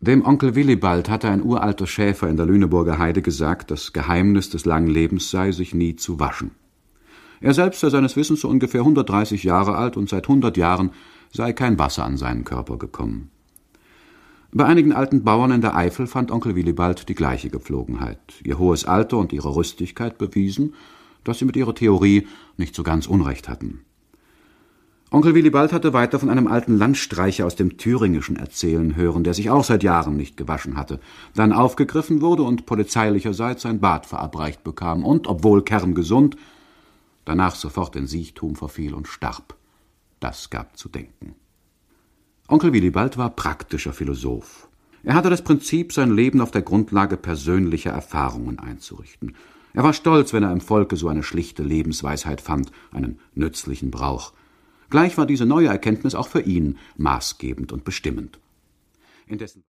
Dem Onkel Willibald hatte ein uralter Schäfer in der Lüneburger Heide gesagt, das Geheimnis des langen Lebens sei, sich nie zu waschen. Er selbst sei seines Wissens so ungefähr 130 Jahre alt und seit 100 Jahren sei kein Wasser an seinen Körper gekommen. Bei einigen alten Bauern in der Eifel fand Onkel Willibald die gleiche Gepflogenheit. Ihr hohes Alter und ihre Rüstigkeit bewiesen, dass sie mit ihrer Theorie nicht so ganz Unrecht hatten. Onkel Willibald hatte weiter von einem alten Landstreicher aus dem Thüringischen erzählen hören, der sich auch seit Jahren nicht gewaschen hatte, dann aufgegriffen wurde und polizeilicherseits ein Bad verabreicht bekam und, obwohl kerngesund, danach sofort in Siechtum verfiel und starb. Das gab zu denken. Onkel Willibald war praktischer Philosoph. Er hatte das Prinzip, sein Leben auf der Grundlage persönlicher Erfahrungen einzurichten. Er war stolz, wenn er im Volke so eine schlichte Lebensweisheit fand, einen nützlichen Brauch. Gleich war diese neue Erkenntnis auch für ihn maßgebend und bestimmend. Indessen